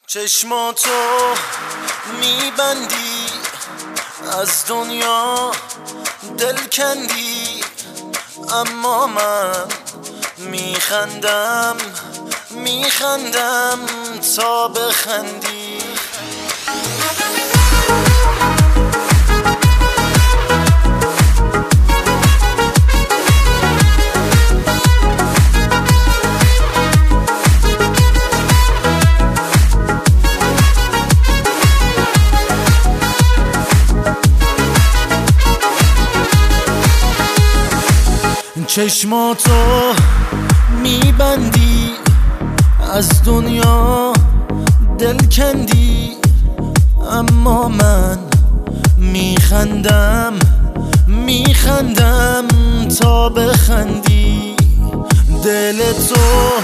چشماتو میبندی از دنیا دل کندی، اما من میخندم تا بخندی. چشماتو میبندی از دنیا دل کندی، اما من میخندم تا بخندی. دلتو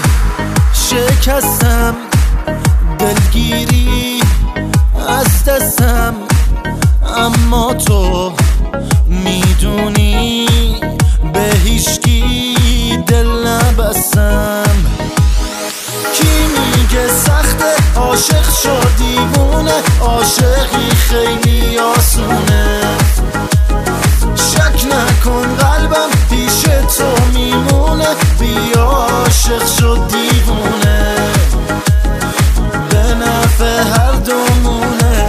شکستم، دلگیری از دستم، اما تو میدونی به هیچکی دل نبستم. کی میگه سخته عاشق شد دیوونه، عاشقی خیلی آسونه. شک نکن قلبم پیش تو میمونه، بیا عاشق شد دیوونه، به نفع هر دومونه.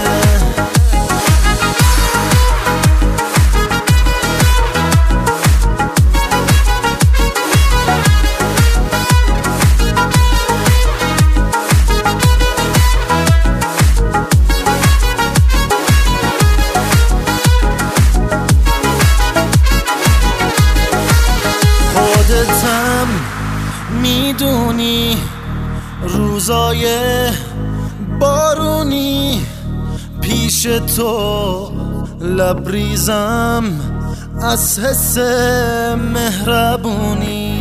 خودتم میدونی روزای بارونی پیش تو لبریزم از حس مهربونی.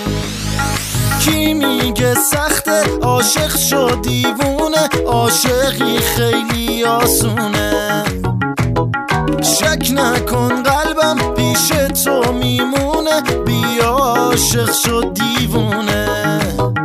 کی میگه سخته عاشق شد دیوونه، عاشقی خیلی آسونه. شک نکن قلبم پیش تو میمونه، بیا عاشق شد دیوونه.